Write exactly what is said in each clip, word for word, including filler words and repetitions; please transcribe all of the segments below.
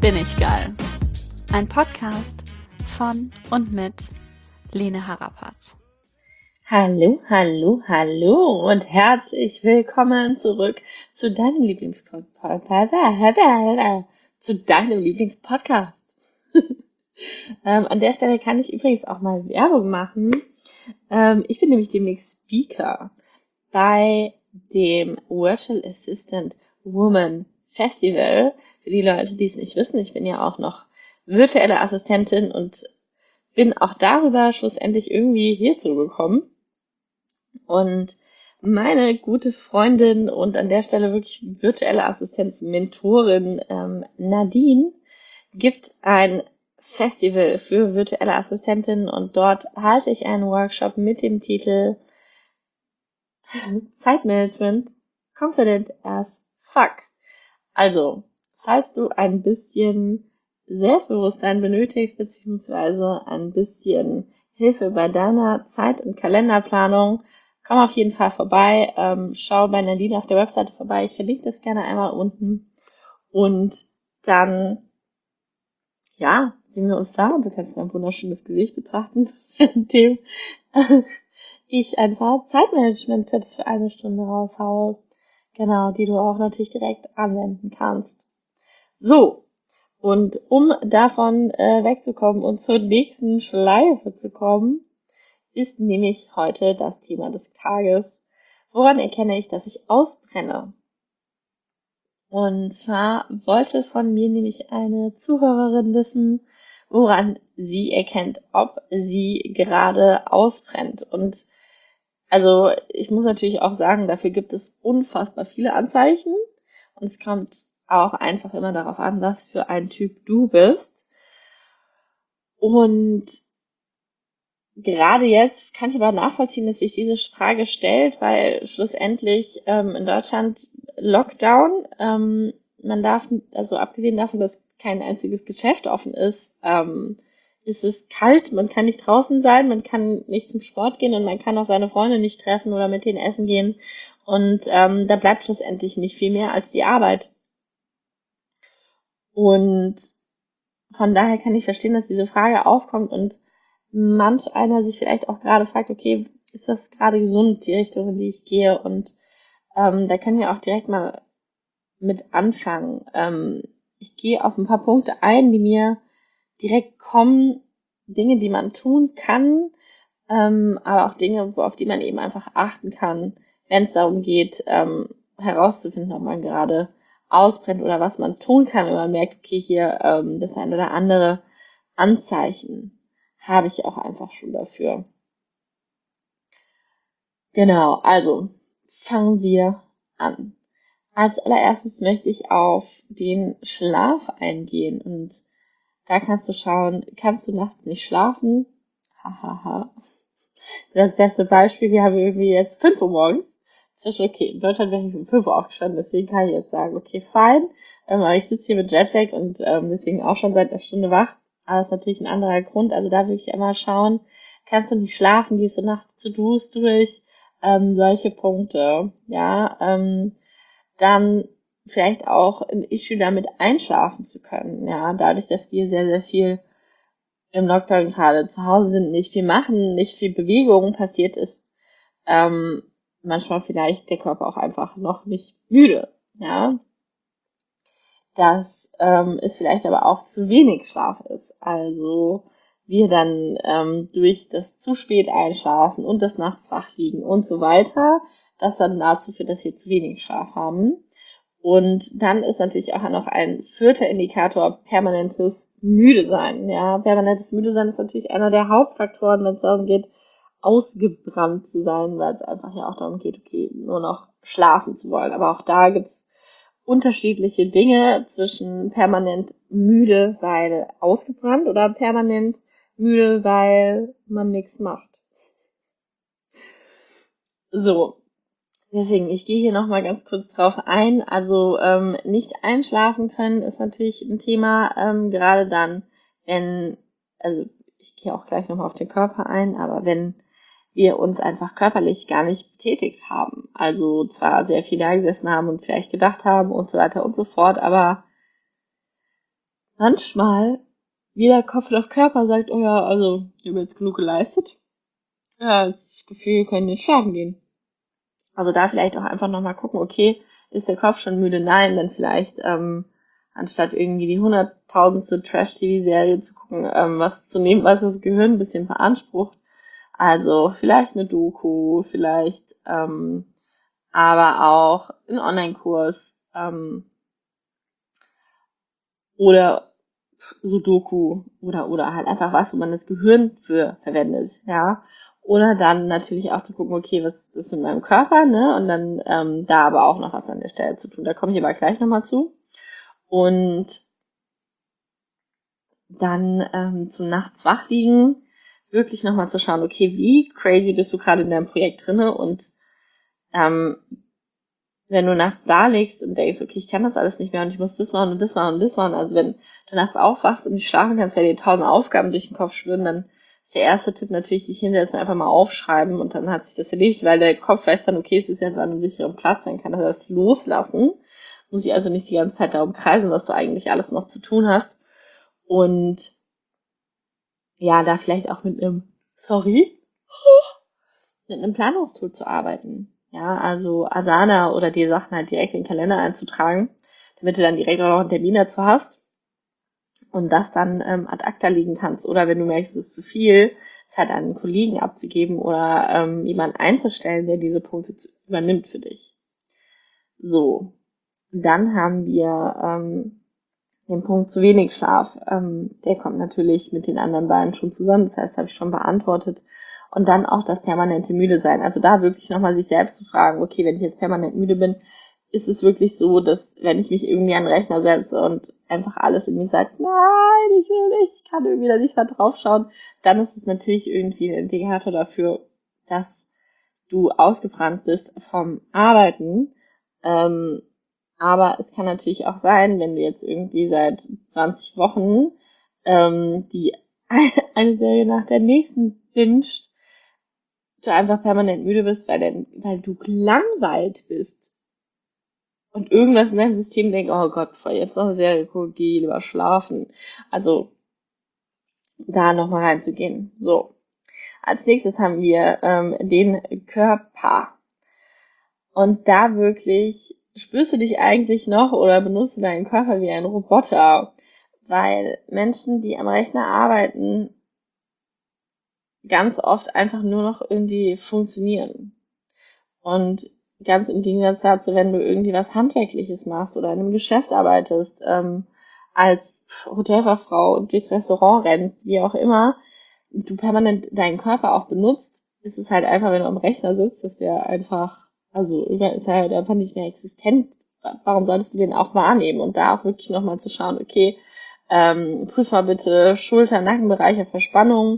Bin ich geil. Ein Podcast von und mit Lene Harapat. Hallo, hallo, hallo und herzlich willkommen zurück zu deinem Lieblingspodcast. Zu deinem Lieblingspodcast. ähm, an der Stelle kann ich übrigens auch mal Werbung machen. Ähm, ich bin nämlich demnächst Speaker bei dem Virtual Assistant Woman Festival. Für die Leute, die es nicht wissen, ich bin ja auch noch virtuelle Assistentin und bin auch darüber schlussendlich irgendwie hierzu gekommen. Und meine gute Freundin und an der Stelle wirklich virtuelle Assistenz-Mentorin ähm, Nadine gibt ein Festival für virtuelle Assistentinnen und dort halte ich einen Workshop mit dem Titel Zeitmanagement Confident as Fuck. Also, falls du ein bisschen Selbstbewusstsein benötigst, beziehungsweise ein bisschen Hilfe bei deiner Zeit- und Kalenderplanung, komm auf jeden Fall vorbei. Ähm, schau bei Nadine auf der Webseite vorbei. Ich verlinke das gerne einmal unten. Und dann, ja, sehen wir uns da. Und du kannst mein wunderschönes Gesicht betrachten, indem ich einfach Zeitmanagement-Tipps für eine Stunde raushaue. Genau, die du auch natürlich direkt anwenden kannst. So, und um davon äh, wegzukommen und zur nächsten Schleife zu kommen, ist nämlich heute das Thema des Tages. Woran erkenne ich, dass ich ausbrenne? Und zwar wollte von mir nämlich eine Zuhörerin wissen, woran sie erkennt, ob sie gerade ausbrennt. Und also ich muss natürlich auch sagen, dafür gibt es unfassbar viele Anzeichen. Und es kommt auch einfach immer darauf an, was für ein Typ du bist. Und gerade jetzt kann ich aber nachvollziehen, dass sich diese Frage stellt, weil schlussendlich ähm, in Deutschland Lockdown, ähm, man darf, also abgesehen davon, dass kein einziges Geschäft offen ist, ähm, ist es kalt, man kann nicht draußen sein, man kann nicht zum Sport gehen und man kann auch seine Freunde nicht treffen oder mit denen essen gehen. Und ähm, da bleibt schlussendlich nicht viel mehr als die Arbeit. Und von daher kann ich verstehen, dass diese Frage aufkommt und manch einer sich vielleicht auch gerade fragt, okay, ist das gerade gesund, die Richtung, in die ich gehe? Und ähm, da können wir auch direkt mal mit anfangen. Ähm, ich gehe auf ein paar Punkte ein, die mir direkt kommen, Dinge, die man tun kann, ähm, aber auch Dinge, auf die man eben einfach achten kann, wenn es darum geht, ähm, herauszufinden, ob man gerade ausbrennt oder was man tun kann, wenn man merkt, okay, hier ähm, das ein oder andere Anzeichen habe ich auch einfach schon dafür. Genau, also fangen wir an. Als allererstes möchte ich auf den Schlaf eingehen und da kannst du schauen, kannst du nachts nicht schlafen? Hahaha. Das beste Beispiel, wir haben irgendwie jetzt fünf Uhr morgens. Das ist okay. In Deutschland wäre ich um fünf Uhr aufgestanden, deswegen kann ich jetzt sagen, okay, fein. Ähm, aber ich sitze hier mit Jetlag und ähm, deswegen auch schon seit einer Stunde wach. Aber das ist natürlich ein anderer Grund. Also da will ich immer schauen, kannst du nicht schlafen, gehst du nachts zu Do's durch, ähm, solche Punkte. Ja, ähm, dann vielleicht auch ein Issue damit einschlafen zu können. Ja, dadurch, dass wir sehr, sehr viel im Lockdown gerade zu Hause sind, nicht viel machen, nicht viel Bewegung passiert ist, ähm, manchmal vielleicht der Körper auch einfach noch nicht müde. Ja, dass ähm, es vielleicht aber auch zu wenig Schlaf ist. Also wir dann ähm, durch das zu spät einschlafen und das nachts wach liegen und so weiter, das dann dazu führt, dass wir zu wenig Schlaf haben. Und dann ist natürlich auch noch ein vierter Indikator permanentes Müde sein. Ja, permanentes Müde sein ist natürlich einer der Hauptfaktoren, wenn es darum geht, ausgebrannt zu sein, weil es einfach ja auch darum geht, okay, nur noch schlafen zu wollen. Aber auch da gibt's unterschiedliche Dinge zwischen permanent müde, weil ausgebrannt oder permanent müde, weil man nichts macht. So. Deswegen, ich gehe hier nochmal ganz kurz drauf ein. Also ähm, nicht einschlafen können ist natürlich ein Thema, ähm, gerade dann, wenn, also ich gehe auch gleich nochmal auf den Körper ein, aber wenn wir uns einfach körperlich gar nicht betätigt haben, also zwar sehr viel da gesessen haben und vielleicht gedacht haben und so weiter und so fort, aber manchmal wieder Kopf auf Körper sagt, oh ja, also ich habe jetzt genug geleistet. Ja, das Gefühl, wir können jetzt schlafen gehen. Also da vielleicht auch einfach nochmal gucken, okay, ist der Kopf schon müde? Nein, dann vielleicht ähm, anstatt irgendwie die hunderttausendste Trash-T V-Serie zu gucken, ähm, was zu nehmen, was das Gehirn ein bisschen beansprucht. Also vielleicht eine Doku, vielleicht ähm, aber auch ein Online-Kurs ähm, oder Sudoku oder oder halt einfach was, wo man das Gehirn für verwendet, ja. Oder dann natürlich auch zu gucken, okay, was ist das mit meinem Körper, ne? Und dann ähm, da aber auch noch was an der Stelle zu tun. Da komme ich aber gleich nochmal zu. Und dann ähm, zum Nachts wach liegen, wirklich nochmal zu schauen, okay, wie crazy bist du gerade in deinem Projekt drinne und ähm, wenn du nachts da liegst und denkst, okay, ich kann das alles nicht mehr und ich muss das machen und das machen und das machen, also wenn du nachts aufwachst und nicht schlafen kannst, weil dir tausend Aufgaben durch den Kopf schwirren, dann ist der erste Tipp natürlich, sich hinsetzen, einfach mal aufschreiben und dann hat sich das erledigt, weil der Kopf weiß dann, okay, es ist jetzt an einem sicheren Platz, dann kann er das loslassen, muss ich also nicht die ganze Zeit darum kreisen, was du eigentlich alles noch zu tun hast und ja, da vielleicht auch mit einem, sorry, mit einem Planungstool zu arbeiten. Ja, also Asana oder die Sachen halt direkt in den Kalender einzutragen, damit du dann direkt auch noch einen Termin dazu hast und das dann ähm, ad acta legen kannst. Oder wenn du merkst, es ist zu viel, es halt an einen Kollegen abzugeben oder ähm, jemanden einzustellen, der diese Punkte zu, übernimmt für dich. So, dann haben wir ähm, den Punkt zu wenig Schlaf. Ähm, der kommt natürlich mit den anderen beiden schon zusammen, das heißt, habe ich schon beantwortet. Und dann auch das permanente müde sein. Also da wirklich nochmal sich selbst zu fragen, okay, wenn ich jetzt permanent müde bin, ist es wirklich so, dass wenn ich mich irgendwie an den Rechner setze und einfach alles in mir sagt, nein, ich will nicht, ich kann irgendwie da nicht mal drauf schauen, dann ist es natürlich irgendwie ein Indikator dafür, dass du ausgebrannt bist vom Arbeiten. Ähm, aber es kann natürlich auch sein, wenn du jetzt irgendwie seit zwanzig Wochen ähm, die eine Serie nach der nächsten binged, du einfach permanent müde bist, weil, denn, weil du gelangweilt bist und irgendwas in deinem System denkt, oh Gott, bevor ich jetzt noch eine Serie gucke, geh lieber schlafen. Also da nochmal reinzugehen. So, als nächstes haben wir ähm, den Körper. Und da wirklich, spürst du dich eigentlich noch oder benutzt du deinen Körper wie ein Roboter? Weil Menschen, die am Rechner arbeiten, ganz oft einfach nur noch irgendwie funktionieren. Und ganz im Gegensatz dazu, wenn du irgendwie was Handwerkliches machst oder in einem Geschäft arbeitest, ähm, als Hotelfachfrau und durchs Restaurant rennst, wie auch immer, du permanent deinen Körper auch benutzt, ist es halt einfach, wenn du am Rechner sitzt, dass der einfach, also irgendwann ist er halt einfach nicht mehr existent. Warum solltest du den auch wahrnehmen? Und da auch wirklich nochmal zu schauen, okay, ähm, prüf mal bitte Schulter-, Nackenbereiche, Verspannung,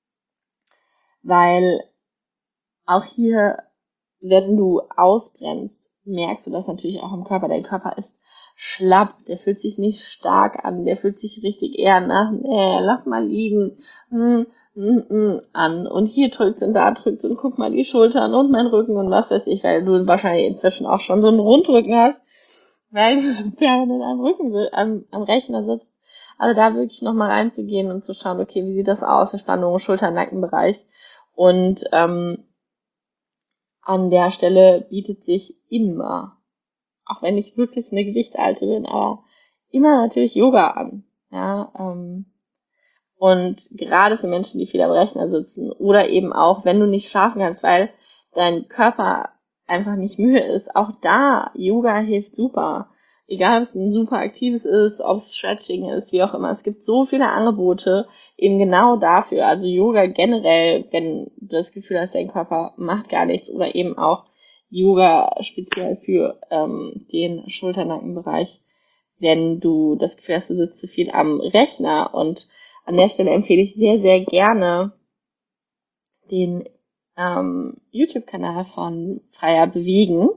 weil auch hier, wenn du ausbrennst, merkst du das natürlich auch im Körper. Dein Körper ist schlapp, der fühlt sich nicht stark an, der fühlt sich richtig eher nach, nee, lass mal liegen, hm, hm, hm, an. Und hier drückt und da drückt und guck mal die Schultern und mein Rücken und was weiß ich, weil du wahrscheinlich inzwischen auch schon so einen Rundrücken hast, weil du so permanent am Rücken, am, am Rechner sitzt. Also da wirklich nochmal reinzugehen und zu schauen, okay, wie sieht das aus, Verspannung, Schulter-Nackenbereich. Und ähm, an der Stelle bietet sich immer, auch wenn ich wirklich eine Gewichtalte bin, aber immer natürlich Yoga an. Ja, ähm, und gerade für Menschen, die viel am Rechner sitzen oder eben auch, wenn du nicht schlafen kannst, weil dein Körper einfach nicht müde ist, auch da, Yoga hilft super. Egal, ob es ein super aktives ist, ob es Stretching ist, wie auch immer. Es gibt so viele Angebote eben genau dafür. Also Yoga generell, wenn du das Gefühl hast, dein Körper macht gar nichts, oder eben auch Yoga speziell für ähm, den Schulter-Nackenbereich, wenn du das Gefühl hast, du sitzt zu viel am Rechner. Und an der Stelle empfehle ich sehr, sehr gerne den ähm, YouTube-Kanal von Freier Bewegen.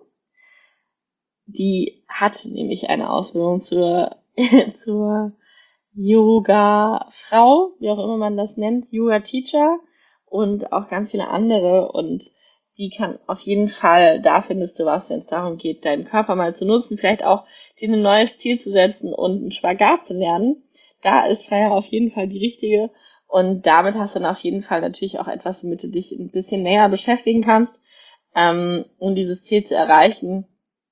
Die hat nämlich eine Ausbildung zur, zur Yoga-Frau, wie auch immer man das nennt, Yoga-Teacher und auch ganz viele andere. Und die kann auf jeden Fall, da findest du was, wenn es darum geht, deinen Körper mal zu nutzen, vielleicht auch dir ein neues Ziel zu setzen und einen Spagat zu lernen, da ist Feier auf jeden Fall die richtige. Und damit hast du dann auf jeden Fall natürlich auch etwas, womit du dich ein bisschen näher beschäftigen kannst, ähm, um dieses Ziel zu erreichen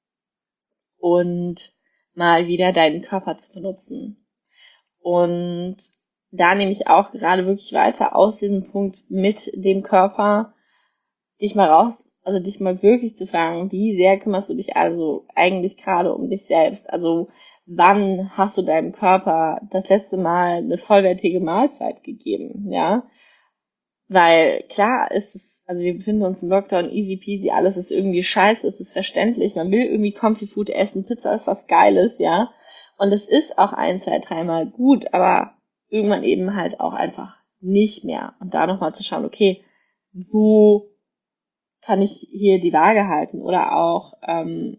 und mal wieder deinen Körper zu benutzen. Und da nehme ich auch gerade wirklich weiter aus diesem Punkt mit dem Körper, dich mal raus, also dich mal wirklich zu fragen, wie sehr kümmerst du dich also eigentlich gerade um dich selbst? Also wann hast du deinem Körper das letzte Mal eine vollwertige Mahlzeit gegeben, ja? Weil klar ist es, also wir befinden uns im Lockdown, easy peasy, alles ist irgendwie scheiße, es ist verständlich, man will irgendwie Comfy Food essen, Pizza ist was Geiles, ja? Und es ist auch ein, zwei, dreimal gut, aber irgendwann eben halt auch einfach nicht mehr. Und da nochmal zu schauen, okay, wo kann ich hier die Waage halten? Oder auch, ähm,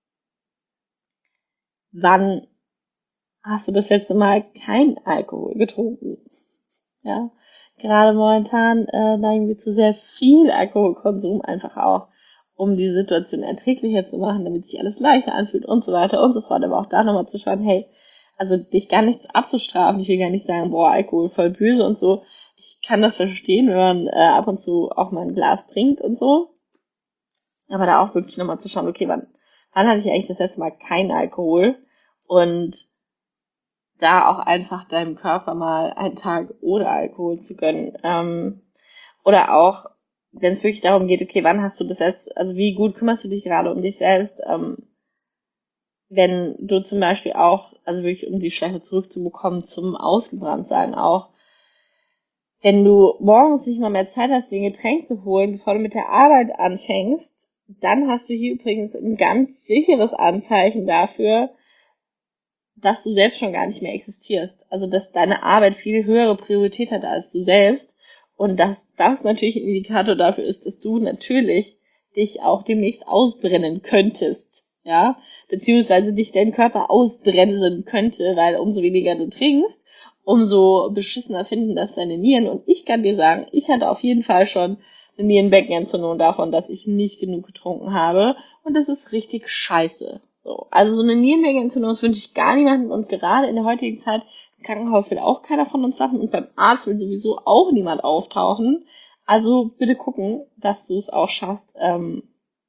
wann hast du das letzte Mal kein Alkohol getrunken? Ja, gerade momentan äh, neigen wir zu sehr viel Alkoholkonsum, einfach auch, um die Situation erträglicher zu machen, damit sich alles leichter anfühlt und so weiter und so fort. Aber auch da nochmal zu schauen, hey, also dich gar nichts abzustrafen. Ich will gar nicht sagen, boah, Alkohol voll böse und so. Ich kann das verstehen, wenn man äh, ab und zu auch mal ein Glas trinkt und so. Aber da auch wirklich nochmal zu schauen, okay, wann, wann hatte ich eigentlich das letzte Mal keinen Alkohol? Und da auch einfach deinem Körper mal einen Tag ohne Alkohol zu gönnen. Ähm, oder auch, wenn es wirklich darum geht, okay, wann hast du das jetzt, also wie gut kümmerst du dich gerade um dich selbst, ähm, wenn du zum Beispiel auch, also wirklich um die Schleife zurückzubekommen zum Ausgebranntsein auch, wenn du morgens nicht mal mehr Zeit hast, dir ein Getränk zu holen, bevor du mit der Arbeit anfängst, dann hast du hier übrigens ein ganz sicheres Anzeichen dafür, dass du selbst schon gar nicht mehr existierst. Also, dass deine Arbeit viel höhere Priorität hat als du selbst. Und dass das natürlich ein Indikator dafür ist, dass du natürlich dich auch demnächst ausbrennen könntest. Ja, beziehungsweise dich dein Körper ausbremsen könnte, weil umso weniger du trinkst, umso beschissener finden das deine Nieren. Und ich kann dir sagen, ich hatte auf jeden Fall schon eine Nierenbeckenentzündung davon, dass ich nicht genug getrunken habe. Und das ist richtig scheiße. So, also so eine Nierenbeckenentzündung, das wünsche ich gar niemandem. Und gerade in der heutigen Zeit, im Krankenhaus will auch keiner von uns Sachen und beim Arzt will sowieso auch niemand auftauchen. Also bitte gucken, dass du es auch schaffst, ähm,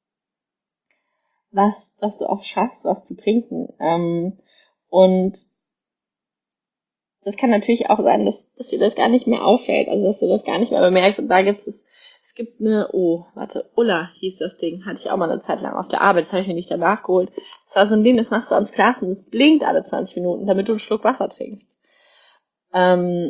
was, dass du auch schaffst, was zu trinken. Ähm, und das kann natürlich auch sein, dass, dass dir das gar nicht mehr auffällt, also dass du das gar nicht mehr bemerkst. Und da gibt es, es gibt eine, oh, warte, Ulla hieß das Ding, hatte ich auch mal eine Zeit lang auf der Arbeit, das habe ich mir nicht danach geholt. Das war so ein Ding, das machst du ans Glas und es blinkt alle zwanzig Minuten, damit du einen Schluck Wasser trinkst. Ähm,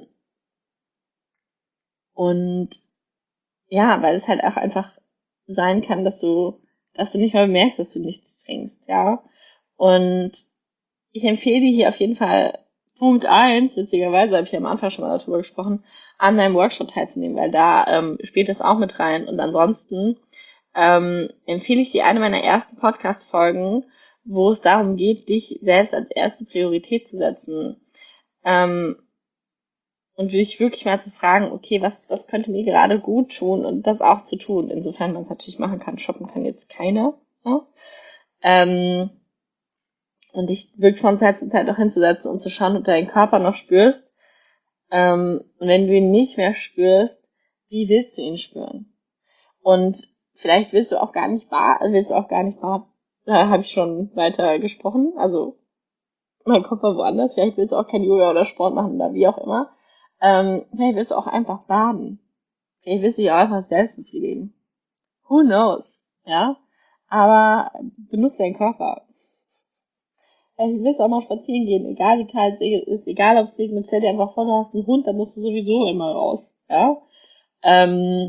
und ja, weil es halt auch einfach sein kann, dass du, dass du nicht mehr bemerkst, dass du nichts trinkst, ja. Und ich empfehle dir hier auf jeden Fall Punkt eins, witzigerweise habe ich ja am Anfang schon mal darüber gesprochen, an meinem Workshop teilzunehmen, weil da ähm, spielt das auch mit rein. Und ansonsten ähm, empfehle ich dir eine meiner ersten Podcast-Folgen, wo es darum geht, dich selbst als erste Priorität zu setzen. Ähm, und dich wirklich mal zu fragen, okay, was, was könnte mir gerade gut tun und das auch zu tun, insofern man es natürlich machen kann. Shoppen kann jetzt keiner. Ja? Ähm, und dich wirklich von Zeit zu Zeit auch hinzusetzen und zu schauen, ob du deinen Körper noch spürst. Ähm, und wenn du ihn nicht mehr spürst, wie willst du ihn spüren? Und vielleicht willst du auch gar nicht bar, willst du auch gar nicht bar, da habe ich schon weiter gesprochen, also mein Kopf war woanders, vielleicht willst du auch kein Yoga oder Sport machen oder wie auch immer. Ähm, vielleicht willst du auch einfach baden. Vielleicht willst du dich auch einfach selbst befriedigen. Who knows? Ja? Aber benutze deinen Körper. Vielleicht willst du auch mal spazieren gehen, egal wie kalt es ist, egal ob es regnet, stell dir einfach vor, du hast einen Hund, da musst du sowieso immer raus. Ja? Ähm,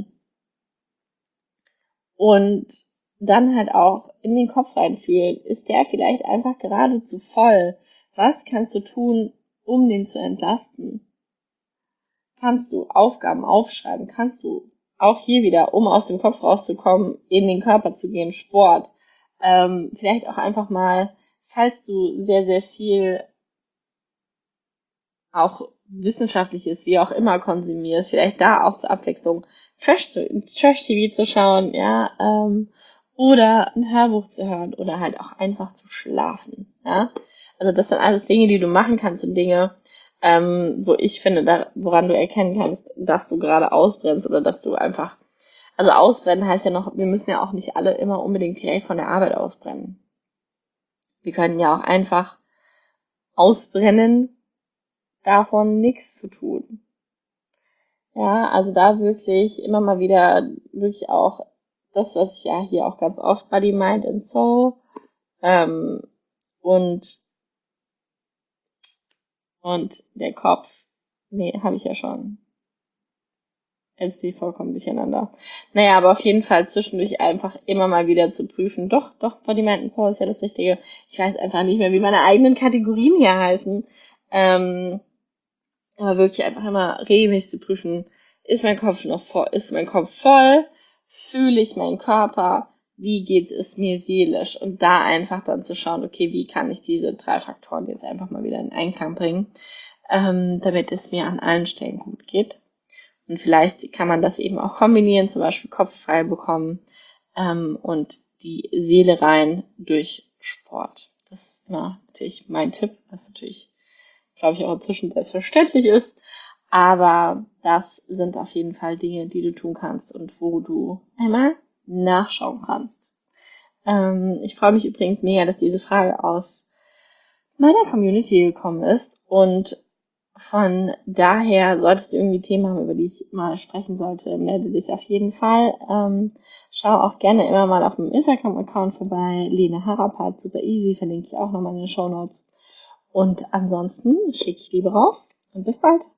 und dann halt auch in den Kopf reinfühlen. Ist der vielleicht einfach gerade zu voll? Was kannst du tun, um den zu entlasten? Kannst du Aufgaben aufschreiben? Kannst du auch hier wieder, um aus dem Kopf rauszukommen, in den Körper zu gehen, Sport? Ähm, vielleicht auch einfach mal, falls du sehr, sehr viel auch wissenschaftliches, wie auch immer konsumierst, vielleicht da auch zur Abwechslung Trash, zu, Trash-T V zu schauen, ja, ähm, oder ein Hörbuch zu hören oder halt auch einfach zu schlafen, ja. Also das sind alles Dinge, die du machen kannst und Dinge, ähm, wo ich finde, da, woran du erkennen kannst, dass du gerade ausbrennst oder dass du einfach, also ausbrennen heißt ja noch, wir müssen ja auch nicht alle immer unbedingt direkt von der Arbeit ausbrennen. Wir können ja auch einfach ausbrennen, davon nichts zu tun. Ja, also da wirklich immer mal wieder wirklich auch das, was ich ja hier auch ganz oft Body, Mind and Soul ähm, und und der Kopf, nee, habe ich ja schon. Jetzt bin ich vollkommen durcheinander. Naja, aber auf jeden Fall zwischendurch einfach immer mal wieder zu prüfen. Doch, doch, Body, Mind and Soul ist ja das Richtige. Ich weiß einfach nicht mehr, wie meine eigenen Kategorien hier heißen. Ähm, aber wirklich einfach immer regelmäßig zu prüfen, ist mein Kopf noch voll, ist mein Kopf voll, fühle ich meinen Körper, wie geht es mir seelisch und da einfach dann zu schauen, okay, wie kann ich diese drei Faktoren jetzt einfach mal wieder in Einklang bringen, ähm, damit es mir an allen Stellen gut geht. Und vielleicht kann man das eben auch kombinieren, zum Beispiel Kopf frei bekommen ähm, und die Seele rein durch Sport. Das ist immer natürlich mein Tipp, was natürlich, glaube ich, auch inzwischen selbstverständlich ist. Aber das sind auf jeden Fall Dinge, die du tun kannst und wo du einmal nachschauen kannst. Ähm, ich freue mich übrigens mega, dass diese Frage aus meiner Community gekommen ist und von daher, solltest du irgendwie Themen haben, über die ich mal sprechen sollte, melde dich auf jeden Fall. Ähm, schau auch gerne immer mal auf dem Instagram-Account vorbei. Lena Harapat, super easy, verlinke ich auch nochmal in den Shownotes. Und ansonsten schicke ich Liebe raus und bis bald.